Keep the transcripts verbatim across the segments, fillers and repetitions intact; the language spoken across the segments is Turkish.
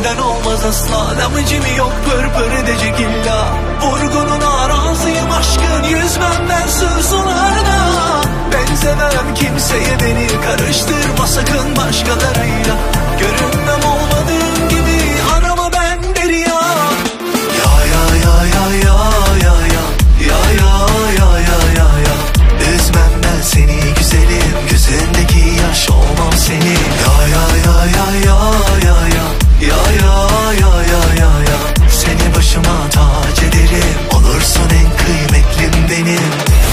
titremeden olmaz asla. Lamıcım yok pır pır edecek illa. Vurgunun arazıyım aşkın, yüzmem ben sığ sularda. Benzemem kimseye, beni karıştırma sakın başkalarıyla. Görünmem olmadığım gibi, arama ben derya. Ya ya ya ya ya ya ya ya ya ya ya ya ya. Üzmem ben seni güzelim, gözündeki yaş olmam seni. Ya ya ya ya ya ya ya ya ya ya ya ya ya. Seni başıma tac ederim, olursun en kıymetlim benim.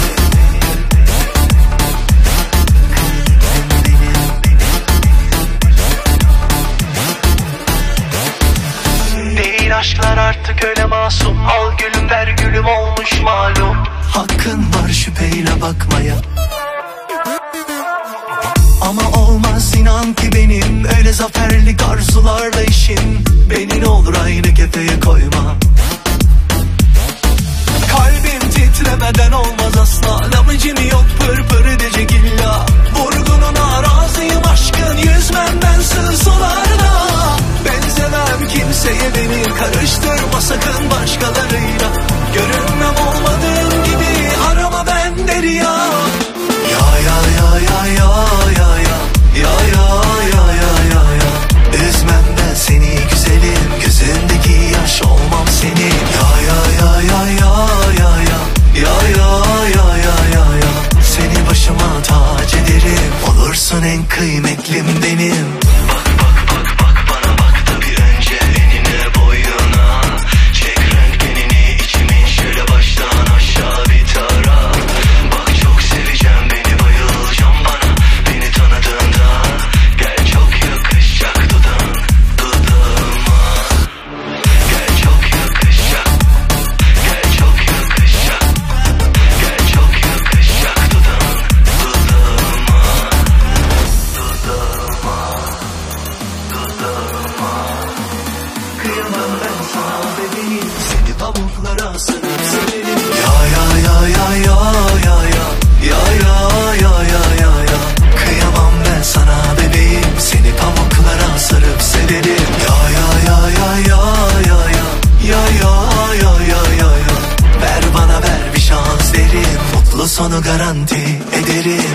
Değil aşklar artık öyle masum, al gülüm ver gülüm olmuş malum. Hakkın var şüpheyle bakmaya, ama olmaz inan ki benim öyle zaferlik arzularla işim. Beni ne olur aynı kefeye koyma. Kalbim titremeden olmaz asla. Lamıcım yok pır pır edecek illa. Vurgunun arazıyım aşkın, yüzmem ben sığ sularda. Benzemem kimseye, beni karıştırma sakın başkalarıyla. Görünmem olmadığım gibi, arama ben derya. Ya ya ya ya ya ya ya ya ya ya ya ya ya. Üzmem ben seni güzelim, gözündeki yaş olmam seni. Ya ya ya ya ya ya ya ya ya ya ya ya ya. Seni başıma tac ederim, olursun en kıymetlim benim. Bak bak bak bak bana bak da bir önce enine boyuna. Çek renk benini içimin şöyle baştan aşağı bir tara. Bak çok seveceğim beni, bayılacağım bana beni tanıdığında. Gel çok yakışacak dudağın dudağıma. Gel çok yakışacak, gel çok yakışacak, gel çok yakışacak dudağın dudağıma. Dudağıma, dudağıma. Kıyamam ben sana bebeğim, seni pamuklara sarıp severim. Ya ya ya ya ya ya ya ya ya ya ya ya ya. Kıyamam ben sana bebeğim, seni pamuklara sarıp severim. Ya ya ya ya ya ya ya ya ya ya ya ya ya. Ver bana ver bir şans derim, mutlu sonu garanti ederim.